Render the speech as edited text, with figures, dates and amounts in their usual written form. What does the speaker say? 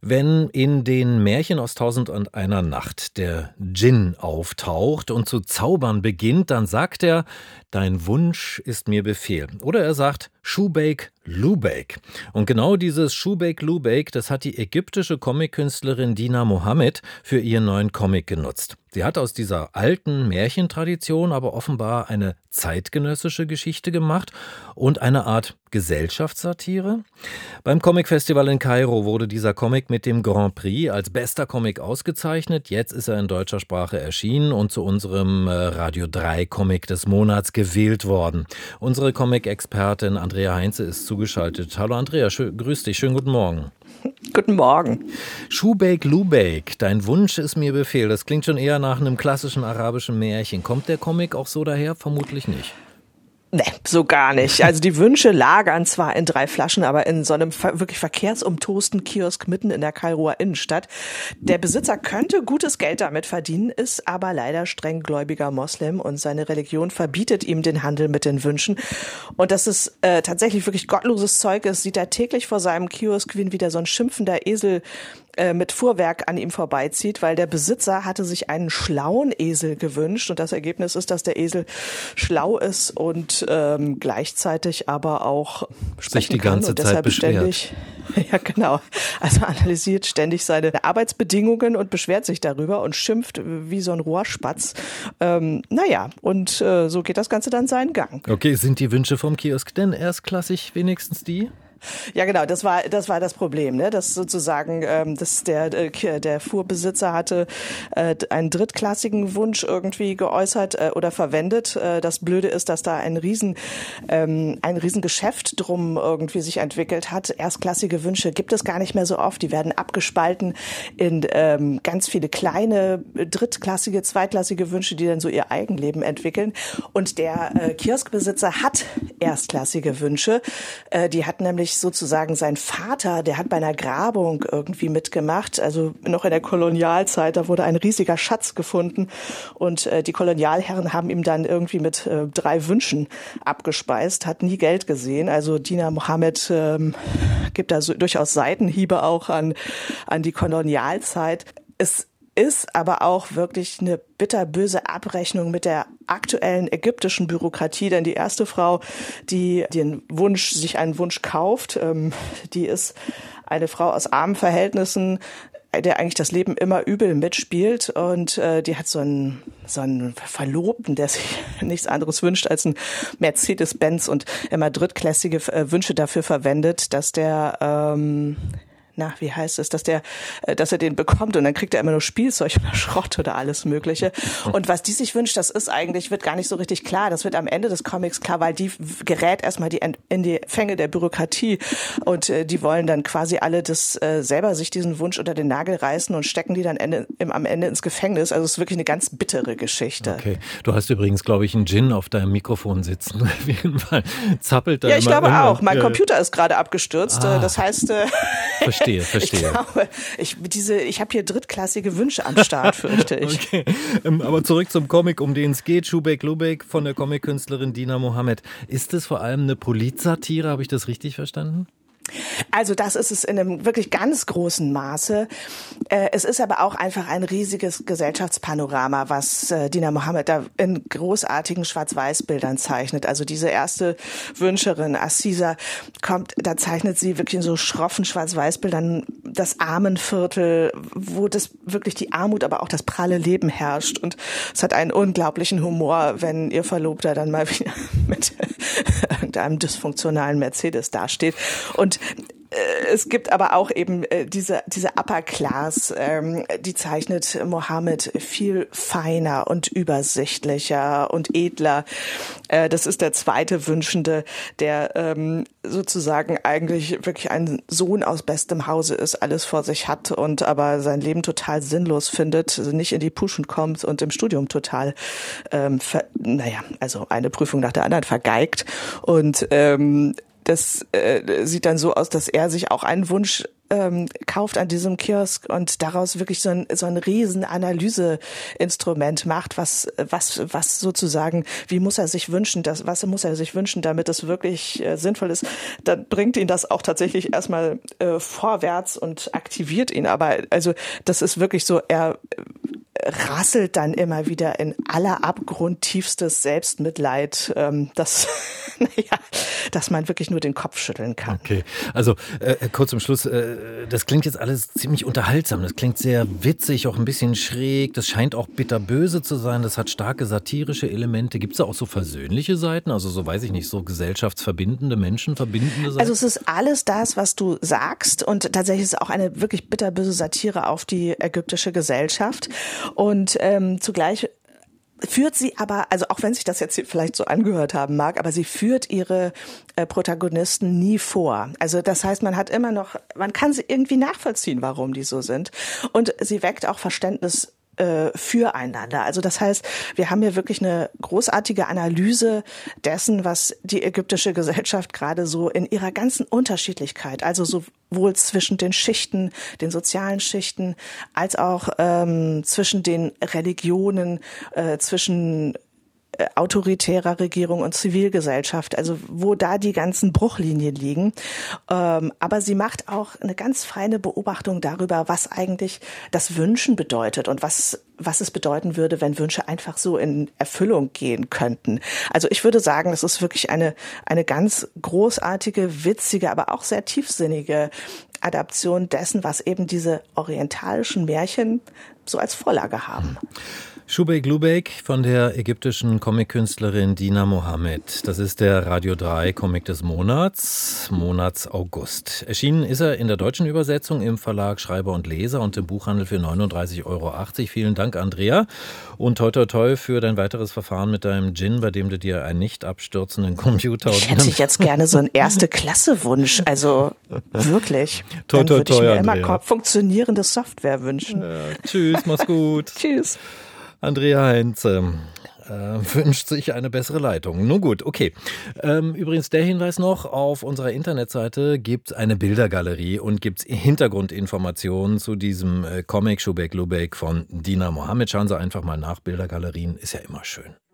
Wenn in den Märchen aus 1001 Nacht der Djinn auftaucht und zu zaubern beginnt, dann sagt er, dein Wunsch ist mir Befehl. Oder er sagt, Shubeik Lubeik. Und genau dieses Shubeik Lubeik, das hat die ägyptische Comic-Künstlerin Dina Mohammed für ihren neuen Comic genutzt. Sie hat aus dieser alten Märchentradition aber offenbar eine zeitgenössische Geschichte gemacht und eine Art Gesellschaftssatire. Beim Comic-Festival in Kairo wurde dieser Comic mit dem Grand Prix als bester Comic ausgezeichnet. Jetzt ist er in deutscher Sprache erschienen und zu unserem Radio 3 Comic des Monats gewählt worden. Unsere Comic-Expertin Andrea Heinze ist zugeschaltet. Hallo Andrea, grüß dich, schönen guten Morgen. Guten Morgen. Shubeik Lubeik, dein Wunsch ist mir Befehl. Das klingt schon eher nach einem klassischen arabischen Märchen. Kommt der Comic auch so daher? Vermutlich nicht. Nee, so gar nicht. Also die Wünsche lagern zwar in 3 Flaschen, aber in so einem wirklich verkehrsumtosten Kiosk mitten in der Kairoer Innenstadt. Der Besitzer könnte gutes Geld damit verdienen, ist aber leider strenggläubiger Moslem und seine Religion verbietet ihm den Handel mit den Wünschen. Und dass es tatsächlich wirklich gottloses Zeug ist, sieht er täglich vor seinem Kiosk, wie wieder so ein schimpfender Esel mit Fuhrwerk an ihm vorbeizieht, weil der Besitzer hatte sich einen schlauen Esel gewünscht und das Ergebnis ist, dass der Esel schlau ist und gleichzeitig aber auch sprechen sich die ganze kann und Zeit deshalb beschwert. Ständig, ja genau, also analysiert ständig seine Arbeitsbedingungen und beschwert sich darüber und schimpft wie so ein Rohrspatz. Und so geht das Ganze dann seinen Gang. Okay, sind die Wünsche vom Kiosk denn erstklassig wenigstens die? Ja, genau, das war das Problem, ne? Dass sozusagen, der Fuhrbesitzer hatte einen drittklassigen Wunsch irgendwie geäußert oder verwendet. Das Blöde ist, dass da ein Riesengeschäft drum irgendwie sich entwickelt hat. Erstklassige Wünsche gibt es gar nicht mehr so oft. Die werden abgespalten in ganz viele kleine drittklassige, zweitklassige Wünsche, die dann so ihr Eigenleben entwickeln. Und der Kioskbesitzer hat erstklassige Wünsche. Die hat nämlich sozusagen sein Vater, der hat bei einer Grabung irgendwie mitgemacht, also noch in der Kolonialzeit, da wurde ein riesiger Schatz gefunden und die Kolonialherren haben ihm dann irgendwie mit 3 Wünschen abgespeist, hat nie Geld gesehen, also Dina Mohammed gibt da so durchaus Seitenhiebe auch an die Kolonialzeit. Es ist aber auch wirklich eine bitterböse Abrechnung mit der aktuellen ägyptischen Bürokratie, denn die erste Frau, die sich einen Wunsch kauft, die ist eine Frau aus armen Verhältnissen, der eigentlich das Leben immer übel mitspielt und die hat so einen Verlobten, der sich nichts anderes wünscht als ein Mercedes-Benz und immer drittklassige Wünsche dafür verwendet, dass der wie heißt es, dass er den bekommt und dann kriegt er immer nur Spielzeug oder Schrott oder alles Mögliche. Und was die sich wünscht, wird gar nicht so richtig klar. Das wird am Ende des Comics klar, weil die gerät erstmal in die Fänge der Bürokratie und die wollen dann quasi alle selber sich diesen Wunsch unter den Nagel reißen und stecken die dann am Ende ins Gefängnis. Also es ist wirklich eine ganz bittere Geschichte. Okay. Du hast übrigens, glaube ich, einen Djinn auf deinem Mikrofon sitzen. Auf jeden Fall zappelt da ja, ich immer. glaube auch. Mein Computer ist gerade abgestürzt. Das heißt... Verstehe. Ich glaube, ich habe hier drittklassige Wünsche am Start, fürchte ich. Okay, aber zurück zum Comic, um den es geht. Shubeik Lubeik von der Comic-Künstlerin Dina Mohammed. Ist es vor allem eine Polizsatire? Habe ich das richtig verstanden? Also das ist es in einem wirklich ganz großen Maße. Es ist aber auch einfach ein riesiges Gesellschaftspanorama, was Dina Mohammed da in großartigen Schwarz-Weiß-Bildern zeichnet. Also diese erste Wünscherin, Aziza, da zeichnet sie wirklich in so schroffen Schwarz-Weiß-Bildern das Armenviertel, wo das wirklich die Armut, aber auch das pralle Leben herrscht. Und es hat einen unglaublichen Humor, wenn ihr Verlobter dann mal wieder mit irgendeinem dysfunktionalen Mercedes dasteht. Und es gibt aber auch eben diese Upper Class, die zeichnet Mohammed viel feiner und übersichtlicher und edler. Das ist der zweite Wünschende, der sozusagen eigentlich wirklich ein Sohn aus bestem Hause ist, alles vor sich hat und aber sein Leben total sinnlos findet, nicht in die Puschen kommt und im Studium total, also eine Prüfung nach der anderen vergeigt und das sieht dann so aus, dass er sich auch einen Wunsch kauft an diesem Kiosk und daraus wirklich so ein riesen Analyseinstrument macht, was sozusagen, wie muss er sich wünschen, was muss er sich wünschen, damit es wirklich sinnvoll ist, dann bringt ihn das auch tatsächlich erstmal vorwärts und aktiviert ihn. Aber also das ist wirklich so, er rasselt dann immer wieder in allerabgrundtiefstes Selbstmitleid, dass man wirklich nur den Kopf schütteln kann. Okay, also kurz zum Schluss, das klingt jetzt alles ziemlich unterhaltsam, das klingt sehr witzig, auch ein bisschen schräg, das scheint auch bitterböse zu sein, das hat starke satirische Elemente. Gibt es da auch so versöhnliche Seiten, also so, weiß ich nicht, so gesellschaftsverbindende, menschenverbindende Seiten? Also es ist alles das, was du sagst, und tatsächlich ist es auch eine wirklich bitterböse Satire auf die ägyptische Gesellschaft. Und zugleich führt sie aber, also auch wenn sich das jetzt vielleicht so angehört haben mag, aber sie führt ihre Protagonisten nie vor. Also das heißt, man kann sie irgendwie nachvollziehen, warum die so sind. Und sie weckt auch Verständnis füreinander. Also das heißt, wir haben hier wirklich eine großartige Analyse dessen, was die ägyptische Gesellschaft gerade so in ihrer ganzen Unterschiedlichkeit, also sowohl zwischen den Schichten, den sozialen Schichten, als auch zwischen den Religionen, zwischen autoritärer Regierung und Zivilgesellschaft, also wo da die ganzen Bruchlinien liegen. Aber sie macht auch eine ganz feine Beobachtung darüber, was eigentlich das Wünschen bedeutet und was es bedeuten würde, wenn Wünsche einfach so in Erfüllung gehen könnten. Also ich würde sagen, es ist wirklich eine ganz großartige, witzige, aber auch sehr tiefsinnige Adaption dessen, was eben diese orientalischen Märchen so als Vorlage haben. Shubeik Lubeik von der ägyptischen Comic-Künstlerin Dina Mohamed. Das ist der Radio 3 Comic des Monats August. Erschienen ist er in der deutschen Übersetzung im Verlag Schreiber und Leser und im Buchhandel für 39,80 €. Vielen Dank, Andrea. Und toi toi toi für dein weiteres Verfahren mit deinem Gin, bei dem du dir einen nicht abstürzenden Computer... Ich hätte jetzt gerne so einen Erste-Klasse-Wunsch, also wirklich. Toi Dann toi würde ich toi, mir Andrea. immer funktionierende Software wünschen. Ja, tschüss, mach's gut. Tschüss. Andrea Heinze wünscht sich eine bessere Leitung. Nun gut, okay. Übrigens der Hinweis noch, auf unserer Internetseite gibt es eine Bildergalerie und gibt es Hintergrundinformationen zu diesem Comic Shubeik Lubeik von Dina Mohamed. Schauen Sie einfach mal nach, Bildergalerien ist ja immer schön.